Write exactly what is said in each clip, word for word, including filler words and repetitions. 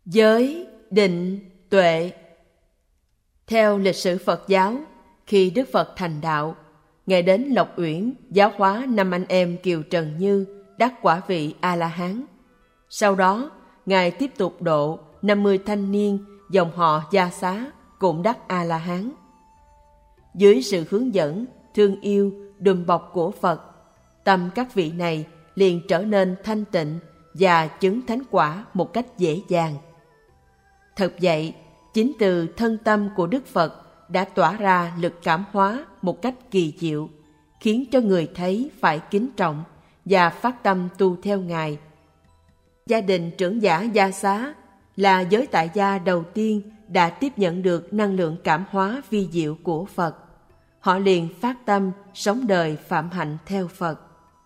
Giới, định, tuệ. Theo lịch sử Phật giáo, khi Đức Phật thành đạo, Ngài đến Lộc Uyển giáo hóa năm anh em Kiều Trần Như đắc quả vị A-la-hán. Sau đó, Ngài tiếp tục độ năm mươi thanh niên dòng họ Gia Xá cũng đắc A-la-hán. Dưới sự hướng dẫn, thương yêu, đùm bọc của Phật, tâm các vị này liền trở nên thanh tịnh và chứng thánh quả một cách dễ dàng. Thật vậy, chính từ thân tâm của Đức Phật đã tỏa ra lực cảm hóa một cách kỳ diệu, khiến cho người thấy phải kính trọng và phát tâm tu theo Ngài. Gia đình trưởng giả Gia Xá là giới tại gia đầu tiên đã tiếp nhận được năng lượng cảm hóa vi diệu của Phật. Họ liền phát tâm sống đời phạm hạnh theo Phật.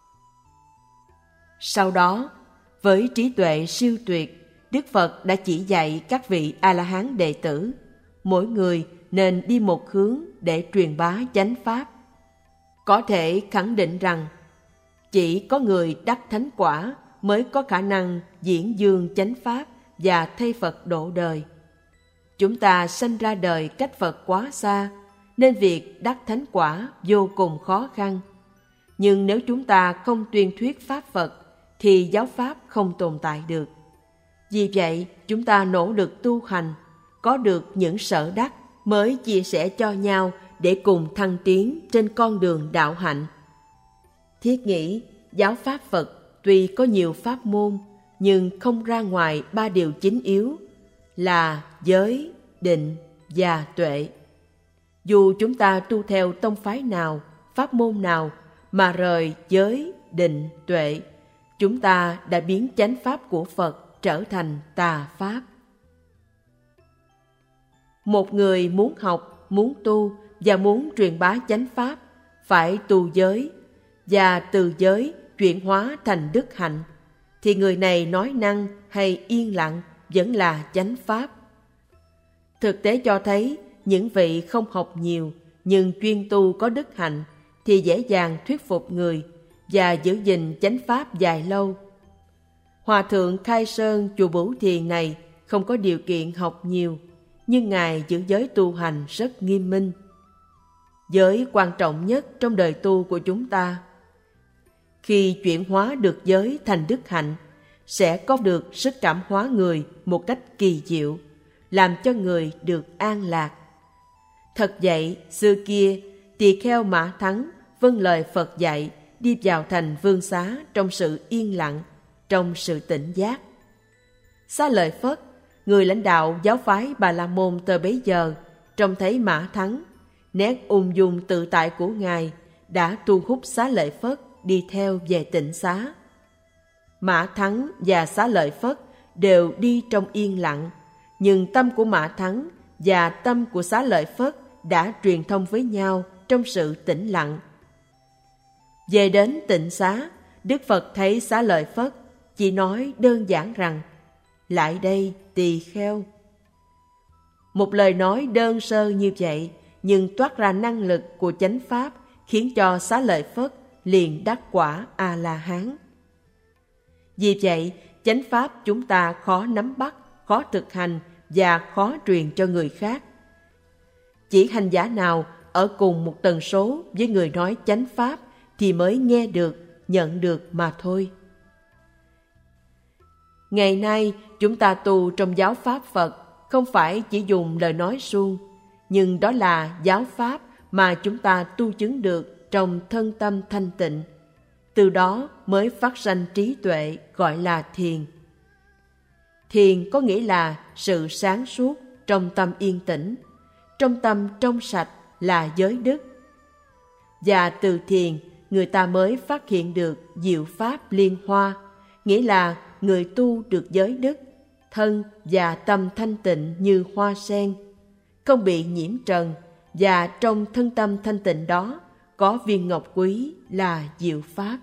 Sau đó, với trí tuệ siêu tuyệt, Đức Phật đã chỉ dạy các vị A-la-hán đệ tử, mỗi người nên đi một hướng để truyền bá chánh pháp. Có thể khẳng định rằng, chỉ có người đắc thánh quả mới có khả năng diễn dương chánh pháp và thay Phật độ đời. Chúng ta sanh ra đời cách Phật quá xa, nên việc đắc thánh quả vô cùng khó khăn. Nhưng nếu chúng ta không tuyên thuyết pháp Phật, thì giáo pháp không tồn tại được. Vì vậy, chúng ta nỗ lực tu hành, có được những sở đắc mới chia sẻ cho nhau để cùng thăng tiến trên con đường đạo hạnh. Thiết nghĩ, giáo pháp Phật tuy có nhiều pháp môn, nhưng không ra ngoài ba điều chính yếu là giới, định và tuệ. Dù chúng ta tu theo tông phái nào, pháp môn nào mà rời giới, định, tuệ, chúng ta đã biến chánh pháp của Phật trở thành tà pháp. Một người muốn học, muốn tu và muốn truyền bá chánh pháp phải tu giới, và từ giới chuyển hóa thành đức hạnh, thì người này nói năng hay yên lặng vẫn là chánh pháp. Thực tế cho thấy, những vị không học nhiều nhưng chuyên tu có đức hạnh thì dễ dàng thuyết phục người và giữ gìn chánh pháp dài lâu. Hòa thượng Khai Sơn chùa Bửu Thiền này không có điều kiện học nhiều, nhưng Ngài giữ giới tu hành rất nghiêm minh. Giới quan trọng nhất trong đời tu của chúng ta. Khi chuyển hóa được giới thành đức hạnh, sẽ có được sức cảm hóa người một cách kỳ diệu, làm cho người được an lạc. Thật vậy, xưa kia, tỳ kheo Mã Thắng vâng lời Phật dạy, đi vào thành Vương Xá trong sự yên lặng, trong sự tỉnh giác. Xá Lợi Phất, người lãnh đạo giáo phái Bà La Môn thời bấy giờ, trông thấy Mã Thắng, nét ung dung tự tại của Ngài đã thu hút Xá Lợi Phất đi theo về Tịnh Xá. Mã Thắng và Xá Lợi Phất đều đi trong yên lặng, nhưng tâm của Mã Thắng và tâm của Xá Lợi Phất đã truyền thông với nhau trong sự tĩnh lặng. Về đến Tịnh Xá, Đức Phật thấy Xá Lợi Phất chỉ nói đơn giản rằng: "Lại đây, tỳ kheo." Một lời nói đơn sơ như vậy, nhưng toát ra năng lực của chánh pháp, khiến cho Xá Lợi Phất liền đắc quả A-la-hán. Vì vậy, chánh pháp chúng ta khó nắm bắt, khó thực hành và khó truyền cho người khác. Chỉ hành giả nào ở cùng một tần số với người nói chánh pháp thì mới nghe được, nhận được mà thôi. Ngày nay, chúng ta tu trong giáo pháp Phật không phải chỉ dùng lời nói suông, nhưng đó là giáo pháp mà chúng ta tu chứng được trong thân tâm thanh tịnh. Từ đó mới phát sanh trí tuệ, gọi là thiền. Thiền có nghĩa là sự sáng suốt trong tâm yên tĩnh, trong tâm trong sạch là giới đức. Và từ thiền, người ta mới phát hiện được diệu pháp liên hoa, nghĩa là người tu được giới đức, thân và tâm thanh tịnh như hoa sen, không bị nhiễm trần, và trong thân tâm thanh tịnh đó có viên ngọc quý là diệu pháp.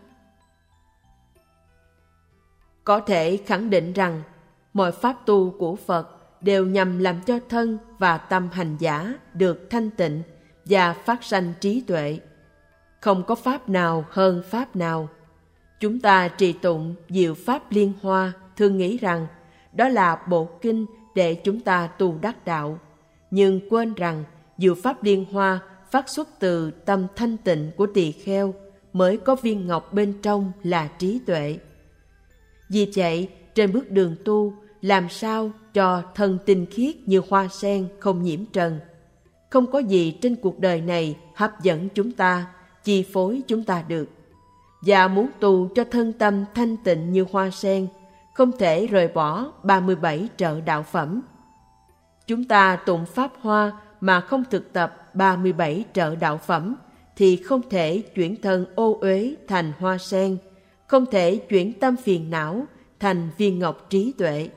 Có thể khẳng định rằng mọi pháp tu của Phật đều nhằm làm cho thân và tâm hành giả được thanh tịnh và phát sanh trí tuệ. Không có pháp nào hơn pháp nào. Chúng ta trì tụng diệu pháp liên hoa, thường nghĩ rằng đó là bộ kinh để chúng ta tu đắc đạo. Nhưng quên rằng diệu pháp liên hoa phát xuất từ tâm thanh tịnh của tỳ kheo, mới có viên ngọc bên trong là trí tuệ. Vì vậy, trên bước đường tu, làm sao cho thân tinh khiết như hoa sen không nhiễm trần? Không có gì trên cuộc đời này hấp dẫn chúng ta, chi phối chúng ta được. Và muốn tu cho thân tâm thanh tịnh như hoa sen, không thể rời bỏ ba mươi bảy trợ đạo phẩm. Chúng ta tụng pháp hoa mà không thực tập ba mươi bảy trợ đạo phẩm, thì không thể chuyển thân ô uế thành hoa sen, không thể chuyển tâm phiền não thành viên ngọc trí tuệ.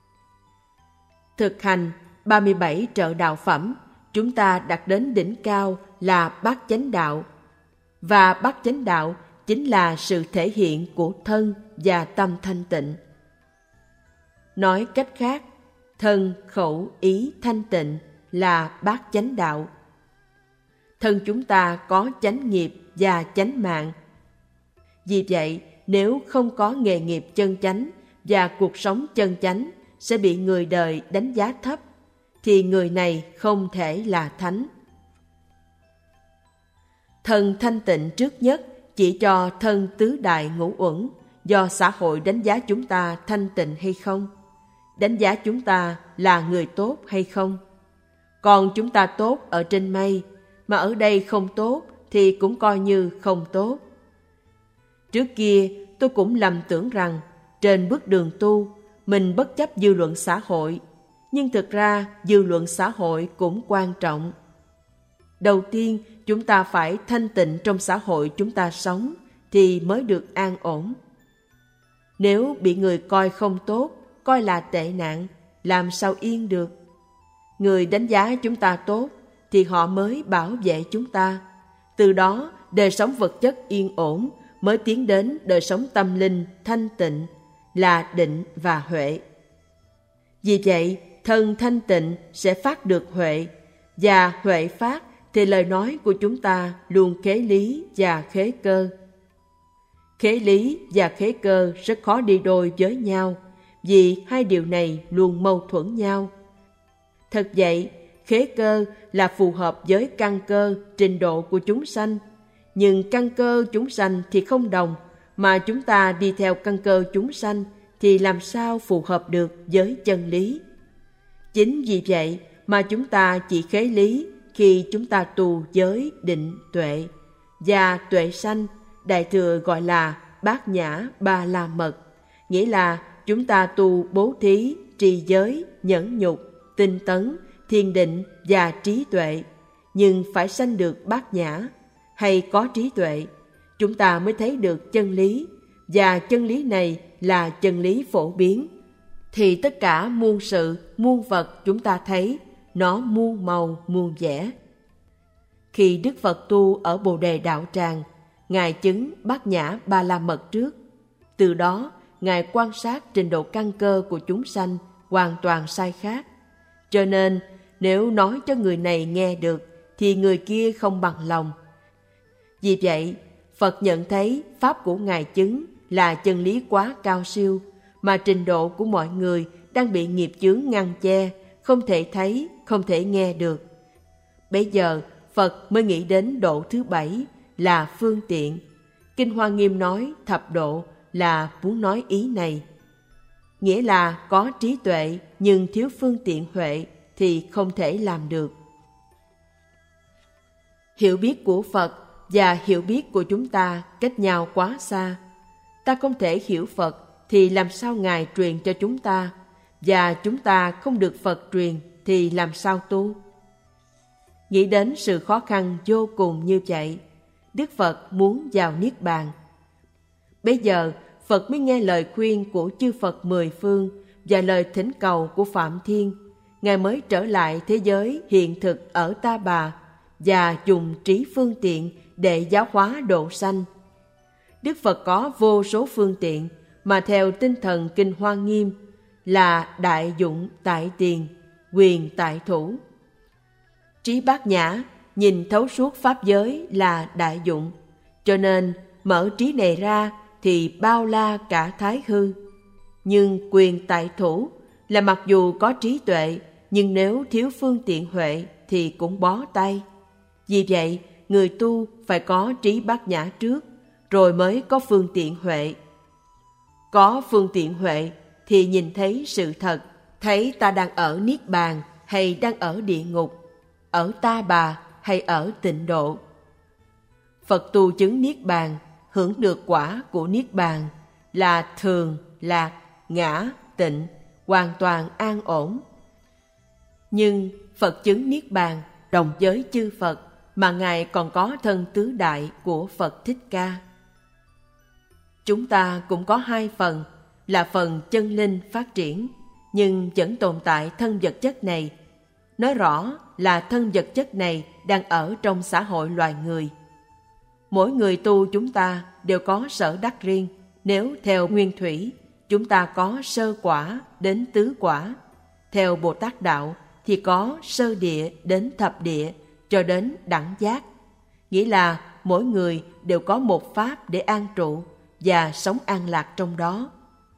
Thực hành ba mươi bảy trợ đạo phẩm, chúng ta đạt đến đỉnh cao là bát chánh đạo. Và bát chánh đạo chính là sự thể hiện của thân và tâm thanh tịnh. Nói cách khác, thân, khẩu, ý thanh tịnh là bát chánh đạo. Thân chúng ta có chánh nghiệp và chánh mạng. Vì vậy, nếu không có nghề nghiệp chân chánh và cuộc sống chân chánh sẽ bị người đời đánh giá thấp, thì người này không thể là thánh. Thân thanh tịnh trước nhất chỉ cho thân tứ đại ngũ uẩn, do xã hội đánh giá chúng ta thanh tịnh hay không, đánh giá chúng ta là người tốt hay không. Còn chúng ta tốt ở trên mây, mà ở đây không tốt thì cũng coi như không tốt. Trước kia tôi cũng lầm tưởng rằng trên bước đường tu mình bất chấp dư luận xã hội, nhưng thực ra dư luận xã hội cũng quan trọng. Đầu tiên, chúng ta phải thanh tịnh trong xã hội chúng ta sống thì mới được an ổn. Nếu bị người coi không tốt, coi là tệ nạn, làm sao yên được? Người đánh giá chúng ta tốt thì họ mới bảo vệ chúng ta. Từ đó, đời sống vật chất yên ổn mới tiến đến đời sống tâm linh thanh tịnh là định và huệ. Vì vậy, thân thanh tịnh sẽ phát được huệ, và huệ phát thì lời nói của chúng ta luôn khế lý và khế cơ. Khế lý và khế cơ rất khó đi đôi với nhau, vì hai điều này luôn mâu thuẫn nhau. Thật vậy, khế cơ là phù hợp với căn cơ, trình độ của chúng sanh. Nhưng căn cơ chúng sanh thì không đồng, mà chúng ta đi theo căn cơ chúng sanh thì làm sao phù hợp được với chân lý. Chính vì vậy mà chúng ta chỉ khế lý khi chúng ta tu giới định tuệ, và tuệ sanh, Đại Thừa gọi là bát nhã ba la mật, nghĩa là chúng ta tu bố thí, trì giới, nhẫn nhục, tinh tấn, thiền định và trí tuệ, nhưng phải sanh được bát nhã, hay có trí tuệ, chúng ta mới thấy được chân lý, và chân lý này là chân lý phổ biến. Thì tất cả muôn sự, muôn vật chúng ta thấy, nó muôn màu, muôn vẻ. Khi Đức Phật tu ở Bồ Đề Đạo Tràng, Ngài chứng bát nhã ba la mật trước. Từ đó, Ngài quan sát trình độ căn cơ của chúng sanh hoàn toàn sai khác. Cho nên, nếu nói cho người này nghe được, thì người kia không bằng lòng. Vì vậy, Phật nhận thấy pháp của Ngài chứng là chân lý quá cao siêu, mà trình độ của mọi người đang bị nghiệp chướng ngăn che, không thể thấy, không thể nghe được. Bây giờ, Phật mới nghĩ đến độ thứ bảy là phương tiện. Kinh Hoa Nghiêm nói thập độ là muốn nói ý này. Nghĩa là có trí tuệ nhưng thiếu phương tiện huệ thì không thể làm được. Hiểu biết của Phật và hiểu biết của chúng ta cách nhau quá xa. Ta không thể hiểu Phật thì làm sao Ngài truyền cho chúng ta, và chúng ta không được Phật truyền thì làm sao tu? Nghĩ đến sự khó khăn vô cùng như vậy, Đức Phật muốn vào Niết Bàn. Bây giờ, Phật mới nghe lời khuyên của chư Phật mười phương và lời thỉnh cầu của Phạm Thiên. Ngài mới trở lại thế giới hiện thực ở Ta Bà và dùng trí phương tiện để giáo hóa độ sanh. Đức Phật có vô số phương tiện, mà theo tinh thần Kinh Hoa Nghiêm là đại dụng tại tiền, quyền tại thủ. Trí bát nhã, nhìn thấu suốt pháp giới là đại dụng, cho nên mở trí này ra thì bao la cả thái hư. Nhưng quyền tại thủ là mặc dù có trí tuệ, nhưng nếu thiếu phương tiện huệ thì cũng bó tay. Vì vậy, người tu phải có trí bát nhã trước, rồi mới có phương tiện huệ. Có phương tiện huệ thì nhìn thấy sự thật, thấy ta đang ở Niết Bàn hay đang ở địa ngục, ở Ta Bà hay ở Tịnh Độ. Phật tu chứng Niết Bàn, hưởng được quả của Niết Bàn là thường, lạc, ngã, tịnh, hoàn toàn an ổn. Nhưng Phật chứng Niết Bàn đồng với chư Phật, mà Ngài còn có thân tứ đại của Phật Thích Ca. Chúng ta cũng có hai phần, là phần chân linh phát triển, nhưng vẫn tồn tại thân vật chất này. Nói rõ là thân vật chất này đang ở trong xã hội loài người. Mỗi người tu chúng ta đều có sở đắc riêng. Nếu theo nguyên thủy, chúng ta có sơ quả đến tứ quả. Theo Bồ Tát Đạo thì có sơ địa đến thập địa cho đến đẳng giác. Nghĩa là mỗi người đều có một pháp để an trụ và sống an lạc trong đó.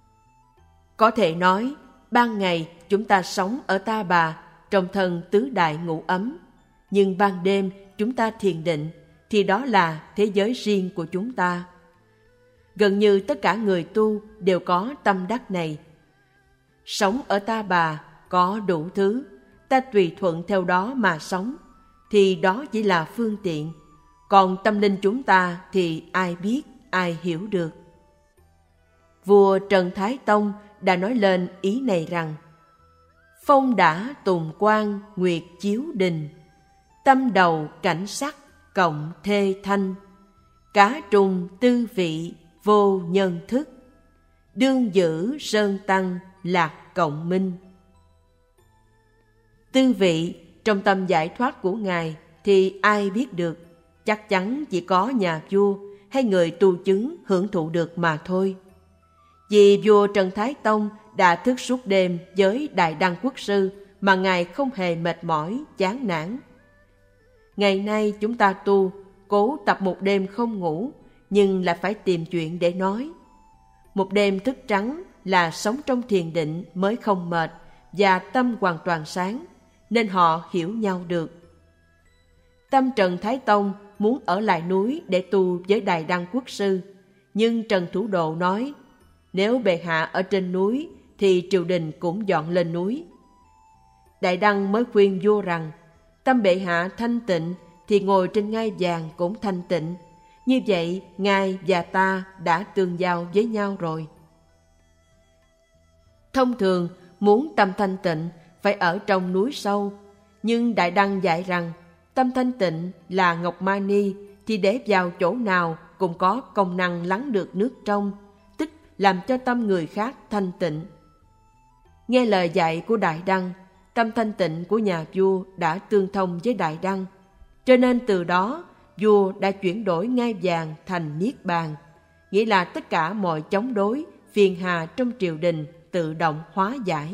Có thể nói, ban ngày chúng ta sống ở Ta Bà trong thân tứ đại ngũ ấm, nhưng ban đêm chúng ta thiền định thì đó là thế giới riêng của chúng ta. Gần như tất cả người tu đều có tâm đắc này. Sống ở Ta Bà có đủ thứ, ta tùy thuận theo đó mà sống, thì đó chỉ là phương tiện. Còn tâm linh chúng ta thì ai biết, ai hiểu được. Vua Trần Thái Tông đã nói lên ý này rằng: phong đã tùng quang nguyệt chiếu đình, tâm đầu cảnh sắc cộng thê thanh, cá trùng tư vị vô nhân thức, đương giữ sơn tăng lạc cộng minh. Tư vị trong tâm giải thoát của Ngài thì ai biết được, chắc chắn chỉ có nhà vua hay người tu chứng hưởng thụ được mà thôi. Vì vua Trần Thái Tông đã thức suốt đêm với Đại Đăng Quốc Sư mà Ngài không hề mệt mỏi, chán nản. Ngày nay chúng ta tu, cố tập một đêm không ngủ, nhưng lại phải tìm chuyện để nói. Một đêm thức trắng là sống trong thiền định mới không mệt và tâm hoàn toàn sáng, nên họ hiểu nhau được. Tâm Trần Thái Tông muốn ở lại núi để tu với Đại Đăng Quốc Sư, nhưng Trần Thủ Độ nói, nếu bệ hạ ở trên núi thì triều đình cũng dọn lên núi. Đại Đăng mới khuyên vua rằng, tâm bệ hạ thanh tịnh thì ngồi trên ngai vàng cũng thanh tịnh. Như vậy, ngài và ta đã tương giao với nhau rồi. Thông thường, muốn tâm thanh tịnh phải ở trong núi sâu, nhưng Đại Đăng dạy rằng, tâm thanh tịnh là ngọc mani thì để vào chỗ nào cũng có công năng lắng được nước trong, tức làm cho tâm người khác thanh tịnh. Nghe lời dạy của Đại Đăng, tâm thanh tịnh của nhà vua đã tương thông với Đại Đăng, cho nên từ đó vua đã chuyển đổi ngai vàng thành niết bàn, nghĩa là tất cả mọi chống đối, phiền hà trong triều đình tự động hóa giải.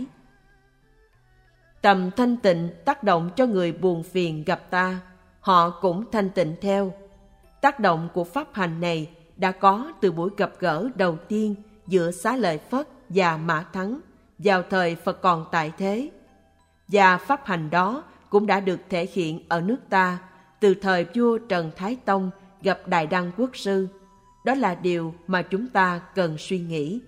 Tâm thanh tịnh tác động cho người buồn phiền gặp ta, họ cũng thanh tịnh theo. Tác động của pháp hành này đã có từ buổi gặp gỡ đầu tiên giữa Xá Lợi Phất và Mã Thắng vào thời Phật còn tại thế. Và pháp hành đó cũng đã được thể hiện ở nước ta từ thời vua Trần Thái Tông gặp Đại Đăng Quốc Sư. Đó là điều mà chúng ta cần suy nghĩ.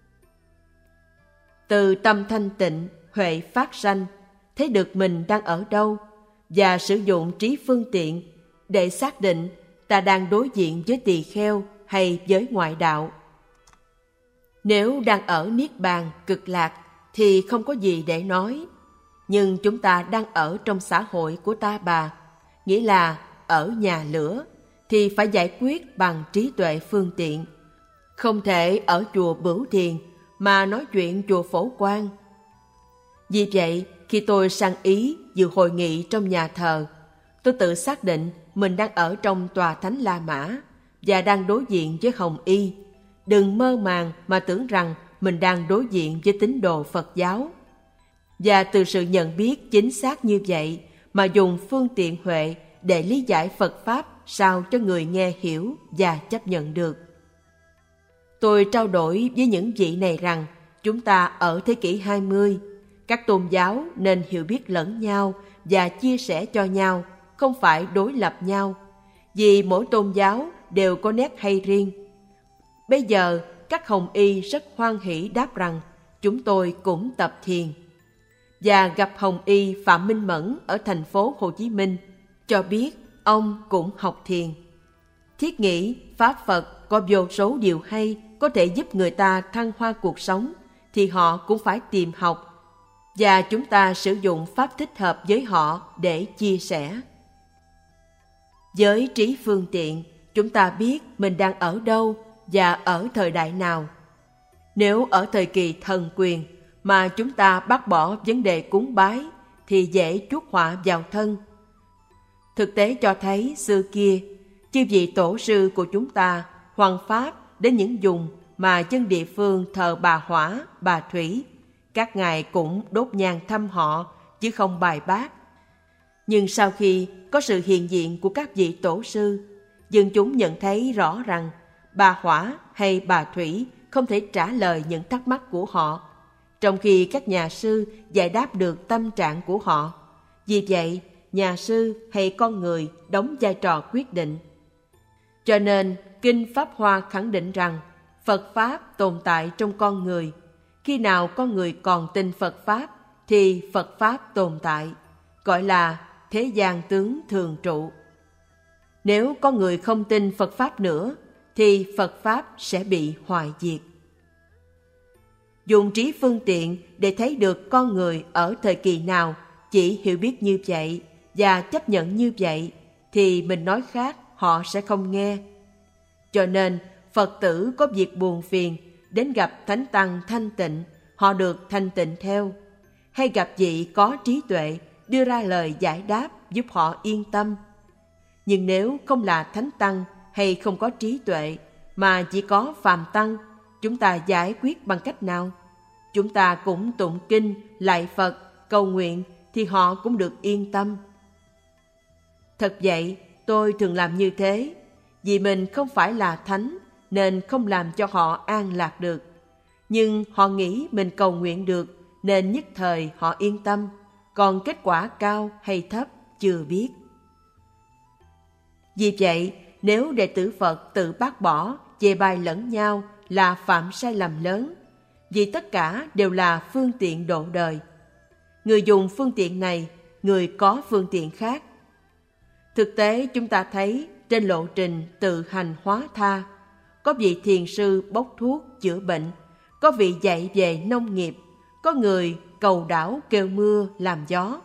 Từ tâm thanh tịnh, huệ phát sanh, thấy được mình đang ở đâu và sử dụng trí phương tiện để xác định ta đang đối diện với tỳ kheo hay với ngoại đạo. Nếu đang ở Niết Bàn cực lạc thì không có gì để nói. Nhưng chúng ta đang ở trong xã hội của Ta Bà, nghĩa là ở nhà lửa, thì phải giải quyết bằng trí tuệ phương tiện. Không thể ở chùa Bửu Thiền mà nói chuyện chùa Phổ Quang. Vì vậy, khi tôi sang Ý dự hội nghị trong nhà thờ, tôi tự xác định mình đang ở trong tòa Thánh La Mã và đang đối diện với Hồng Y. Đừng mơ màng mà tưởng rằng mình đang đối diện với tín đồ Phật giáo. Và từ sự nhận biết chính xác như vậy mà dùng phương tiện huệ để lý giải Phật Pháp sao cho người nghe hiểu và chấp nhận được. Tôi trao đổi với những vị này rằng chúng ta ở thế kỷ hai mươi, Các tôn giáo nên hiểu biết lẫn nhau và chia sẻ cho nhau, không phải đối lập nhau, vì mỗi tôn giáo đều có nét hay riêng. Bây giờ, các hồng y rất hoan hỷ đáp rằng chúng tôi cũng tập thiền. Và gặp hồng y Phạm Minh Mẫn ở thành phố Hồ Chí Minh, cho biết ông cũng học thiền. Thiết nghĩ Pháp Phật có vô số điều hay có thể giúp người ta thăng hoa cuộc sống, thì họ cũng phải tìm học, và chúng ta sử dụng pháp thích hợp với họ để chia sẻ. Với trí phương tiện, chúng ta biết mình đang ở đâu và ở thời đại nào. Nếu ở thời kỳ thần quyền mà chúng ta bác bỏ vấn đề cúng bái thì dễ chuốc họa vào thân. Thực tế cho thấy xưa kia, chư vị tổ sư của chúng ta hoằng pháp đến những vùng mà dân địa phương thờ bà Hỏa, bà Thủy, các ngài cũng đốt nhang thăm họ chứ không bài bác. Nhưng sau khi có sự hiện diện của các vị tổ sư, dân chúng nhận thấy rõ rằng bà Hỏa hay bà Thủy không thể trả lời những thắc mắc của họ, trong khi các nhà sư giải đáp được tâm trạng của họ. Vì vậy, nhà sư hay con người đóng vai trò quyết định. Cho nên, Kinh Pháp Hoa khẳng định rằng Phật Pháp tồn tại trong con người. Khi nào con người còn tin Phật Pháp, thì Phật Pháp tồn tại, gọi là thế gian tướng thường trụ. Nếu con người không tin Phật Pháp nữa, thì Phật Pháp sẽ bị hoại diệt. Dùng trí phương tiện để thấy được con người ở thời kỳ nào chỉ hiểu biết như vậy và chấp nhận như vậy, thì mình nói khác họ sẽ không nghe. Cho nên Phật tử có việc buồn phiền đến gặp Thánh Tăng thanh tịnh, họ được thanh tịnh theo. Hay gặp vị có trí tuệ đưa ra lời giải đáp giúp họ yên tâm. Nhưng nếu không là Thánh Tăng hay không có trí tuệ mà chỉ có phàm tăng, chúng ta giải quyết bằng cách nào? Chúng ta cũng tụng kinh, lạy Phật, cầu nguyện thì họ cũng được yên tâm. Thật vậy, tôi thường làm như thế, vì mình không phải là thánh nên không làm cho họ an lạc được. Nhưng họ nghĩ mình cầu nguyện được nên nhất thời họ yên tâm, còn kết quả cao hay thấp chưa biết. Vì vậy, nếu đệ tử Phật tự bác bỏ, chê bai lẫn nhau là phạm sai lầm lớn, vì tất cả đều là phương tiện độ đời. Người dùng phương tiện này, người có phương tiện khác. Thực tế chúng ta thấy trên lộ trình tự hành hóa tha, có vị thiền sư bốc thuốc chữa bệnh, có vị dạy về nông nghiệp, có người cầu đảo kêu mưa làm gió.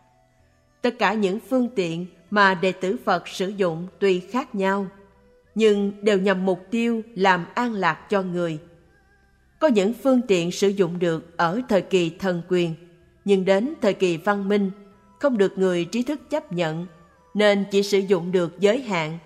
Tất cả những phương tiện mà đệ tử Phật sử dụng tuy khác nhau, nhưng đều nhằm mục tiêu làm an lạc cho người. Có những phương tiện sử dụng được ở thời kỳ thần quyền, nhưng đến thời kỳ văn minh không được người trí thức chấp nhận, nên chỉ sử dụng được giới hạn.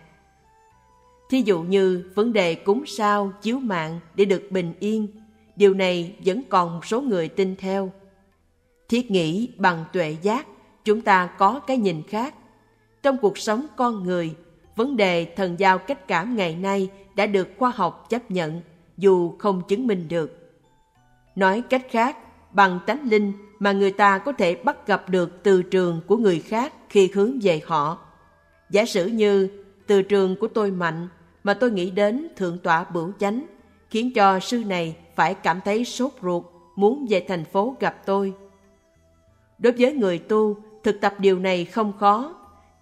Thí dụ như vấn đề cúng sao, chiếu mạng để được bình yên, điều này vẫn còn một số người tin theo. Thiết nghĩ bằng tuệ giác, chúng ta có cái nhìn khác. Trong cuộc sống con người, vấn đề thần giao cách cảm ngày nay đã được khoa học chấp nhận, dù không chứng minh được. Nói cách khác, bằng tánh linh mà người ta có thể bắt gặp được từ trường của người khác khi hướng về họ. Giả sử như từ trường của tôi mạnh mà tôi nghĩ đến Thượng tọa Bửu Chánh, khiến cho sư này phải cảm thấy sốt ruột, muốn về thành phố gặp tôi. Đối với người tu, thực tập điều này không khó.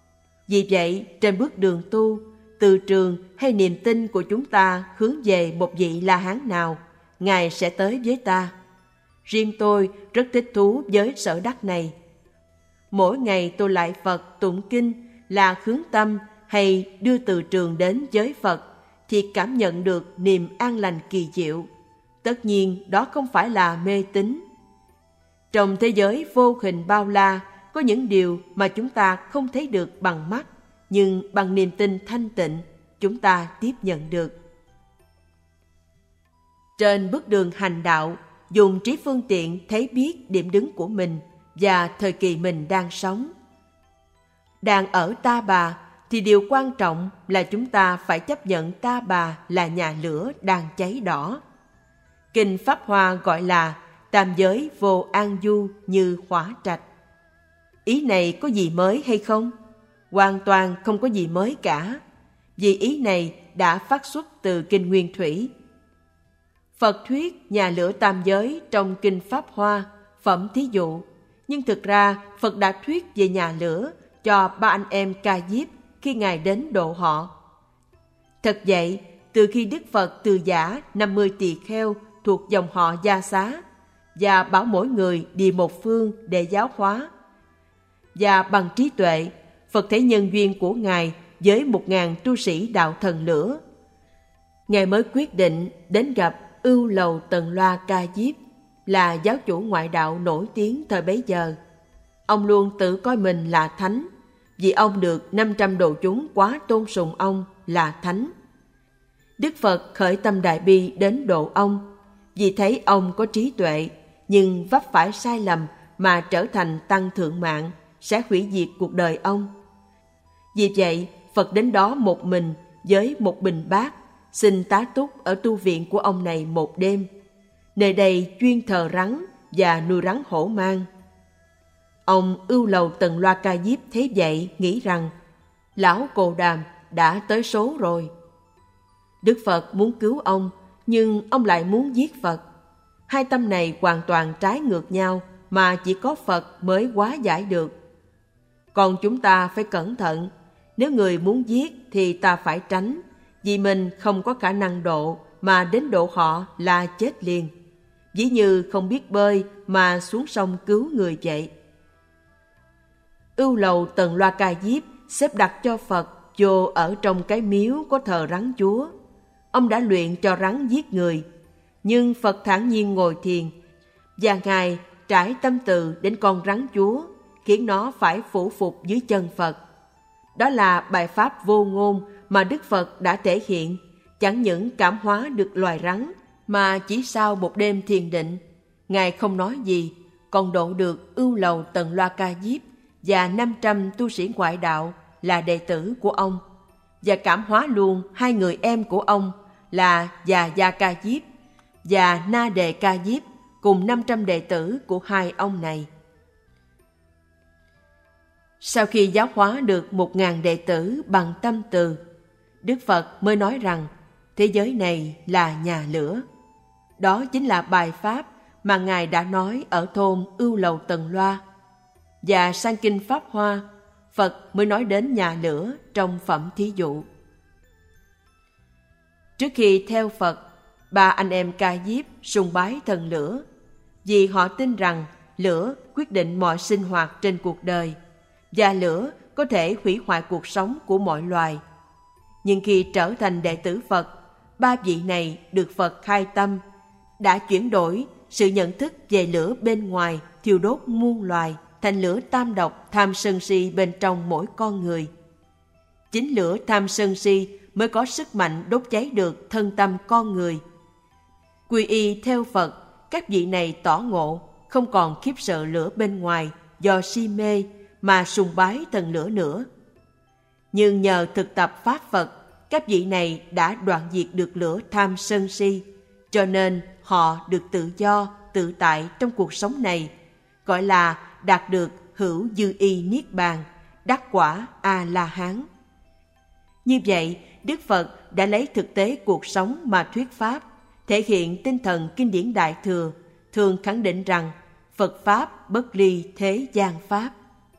Vì vậy, trên bước đường tu, từ trường hay niềm tin của chúng ta hướng về một vị La Hán nào, Ngài sẽ tới với ta. Riêng tôi rất thích thú với sở đắc này. Mỗi ngày tôi lạy Phật tụng kinh là hướng tâm hay đưa từ trường đến với Phật, thì cảm nhận được niềm an lành kỳ diệu. Tất nhiên đó không phải là mê tín. Trong thế giới vô hình bao la, có những điều mà chúng ta không thấy được bằng mắt, nhưng bằng niềm tin thanh tịnh, chúng ta tiếp nhận được. Trên bước đường hành đạo, dùng trí phương tiện thấy biết điểm đứng của mình và thời kỳ mình đang sống. Đang ở Ta Bà, thì điều quan trọng là chúng ta phải chấp nhận Ta Bà là nhà lửa đang cháy đỏ. Kinh Pháp Hoa gọi là tam giới vô an du như hỏa trạch. Ý này có gì mới hay không? Hoàn toàn không có gì mới cả, vì ý này đã phát xuất từ Kinh Nguyên Thủy. Phật thuyết nhà lửa tam giới trong Kinh Pháp Hoa, phẩm thí dụ, nhưng thực ra Phật đã thuyết về nhà lửa cho ba anh em Ca Diếp khi Ngài đến độ họ. Thật vậy, từ khi Đức Phật từ giả năm mươi tỳ kheo thuộc dòng họ Gia Xá và bảo mỗi người đi một phương để giáo hóa, và bằng trí tuệ, Phật thấy nhân duyên của Ngài với một ngàn tu sĩ đạo thần lửa, Ngài mới quyết định đến gặp Ưu Lầu Tần Loa Ca Diếp, là giáo chủ ngoại đạo nổi tiếng thời bấy giờ. Ông luôn tự coi mình là thánh, vì ông được năm trăm đồ chúng quá tôn sùng ông là thánh. Đức Phật khởi tâm đại bi đến độ ông, vì thấy ông có trí tuệ, nhưng vấp phải sai lầm mà trở thành tăng thượng mạng, sẽ hủy diệt cuộc đời ông. Vì vậy, Phật đến đó một mình với một bình bát, xin tá túc ở tu viện của ông này một đêm. Nơi đây chuyên thờ rắn và nuôi rắn hổ mang. Ông Ưu Lầu Tần Loa Ca Diếp thấy vậy, nghĩ rằng lão Cồ Đàm đã tới số rồi. Đức Phật muốn cứu ông, nhưng ông lại muốn giết Phật. Hai tâm này hoàn toàn trái ngược nhau, mà chỉ có Phật mới hóa giải được. Còn chúng ta phải cẩn thận, nếu người muốn giết thì ta phải tránh, vì mình không có khả năng độ, mà đến độ họ là chết liền. Ví như không biết bơi mà xuống sông cứu người vậy. Ưu Lầu Tần Loa Ca Diếp xếp đặt cho Phật vô ở trong cái miếu có thờ rắn chúa. Ông đã luyện cho rắn giết người, nhưng Phật thản nhiên ngồi thiền, và Ngài trải tâm từ đến con rắn chúa, khiến nó phải phủ phục dưới chân Phật. Đó là bài pháp vô ngôn mà Đức Phật đã thể hiện, chẳng những cảm hóa được loài rắn, mà chỉ sau một đêm thiền định, Ngài không nói gì, còn độ được Ưu Lầu Tần Loa Ca Diếp và năm trăm tu sĩ ngoại đạo là đệ tử của ông, và cảm hóa luôn hai người em của ông là Già Gia Ca Diếp và Na Đề Ca Diếp cùng năm trăm đệ tử của hai ông này. Sau khi giáo hóa được một ngàn đệ tử bằng tâm từ, Đức Phật mới nói rằng thế giới này là nhà lửa. Đó chính là bài pháp mà Ngài đã nói ở thôn Ưu Lầu Tần Loa. Và sang Kinh Pháp Hoa, Phật mới nói đến nhà lửa trong phẩm thí dụ. Trước khi theo Phật, ba anh em Ca Diếp sùng bái thần lửa, vì họ tin rằng lửa quyết định mọi sinh hoạt trên cuộc đời, và lửa có thể hủy hoại cuộc sống của mọi loài. Nhưng khi trở thành đệ tử Phật, ba vị này được Phật khai tâm, đã chuyển đổi sự nhận thức về lửa bên ngoài thiêu đốt muôn loài thành lửa tam độc tham sân si bên trong mỗi con người. Chính lửa tham sân si mới có sức mạnh đốt cháy được thân tâm con người. Quy y theo Phật, các vị này tỏ ngộ, không còn khiếp sợ lửa bên ngoài do si mê mà sùng bái thần lửa nữa. Nhưng nhờ thực tập Pháp Phật, các vị này đã đoạn diệt được lửa tham sân si, cho nên họ được tự do, tự tại trong cuộc sống này, gọi là đạt được hữu dư y niết bàn, đắc quả A-la-hán. Như vậy, Đức Phật đã lấy thực tế cuộc sống mà thuyết pháp, thể hiện tinh thần kinh điển Đại Thừa, thường khẳng định rằng Phật Pháp bất ly thế gian Pháp.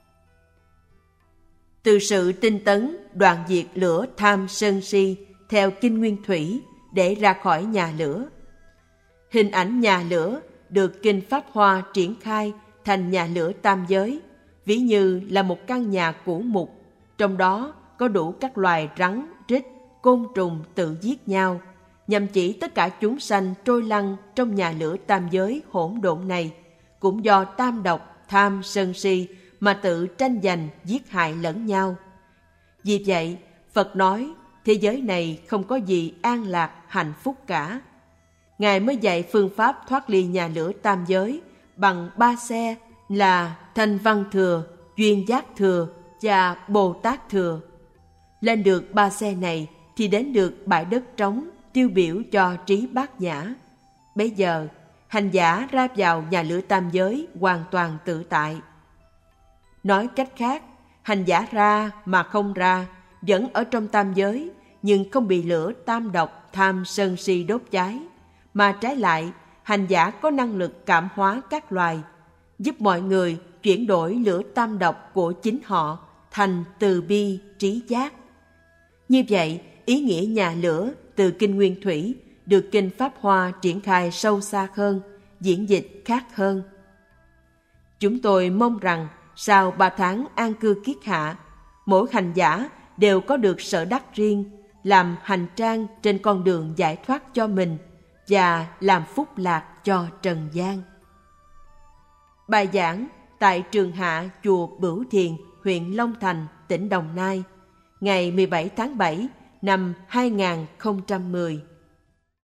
Từ sự tinh tấn đoạn diệt lửa tham sân si theo Kinh Nguyên Thủy để ra khỏi nhà lửa. Hình ảnh nhà lửa được Kinh Pháp Hoa triển khai thành nhà lửa tam giới, ví như là một căn nhà cũ mục, trong đó có đủ các loài rắn, rít, côn trùng tự giết nhau, nhằm chỉ tất cả chúng sanh trôi lăn trong nhà lửa tam giới hỗn độn này, cũng do tam độc, tham, sân si mà tự tranh giành giết hại lẫn nhau. Vì vậy, Phật nói thế giới này không có gì an lạc, hạnh phúc cả. Ngài mới dạy phương pháp thoát ly nhà lửa tam giới bằng ba xe là Thanh Văn Thừa, Duyên Giác Thừa và Bồ Tát Thừa. Lên được ba xe này thì đến được bãi đất trống tiêu biểu cho trí bát nhã. Bây giờ, hành giả ra vào nhà lửa tam giới hoàn toàn tự tại. Nói cách khác, hành giả ra mà không ra, vẫn ở trong tam giới, nhưng không bị lửa tam độc tham sân si đốt cháy, mà trái lại, hành giả có năng lực cảm hóa các loài, giúp mọi người chuyển đổi lửa tam độc của chính họ thành từ bi trí giác. Như vậy, ý nghĩa nhà lửa từ Kinh Nguyên Thủy được Kinh Pháp Hoa triển khai sâu xa hơn, diễn dịch khác hơn. Chúng tôi mong rằng sau ba tháng an cư kiết hạ, mỗi hành giả đều có được sở đắc riêng, làm hành trang trên con đường giải thoát cho mình và làm phúc lạc cho trần gian. Bài giảng tại Trường Hạ chùa Bửu Thiền, huyện Long Thành, tỉnh Đồng Nai, ngày mười bảy tháng bảy năm hai nghìn không trăm mười.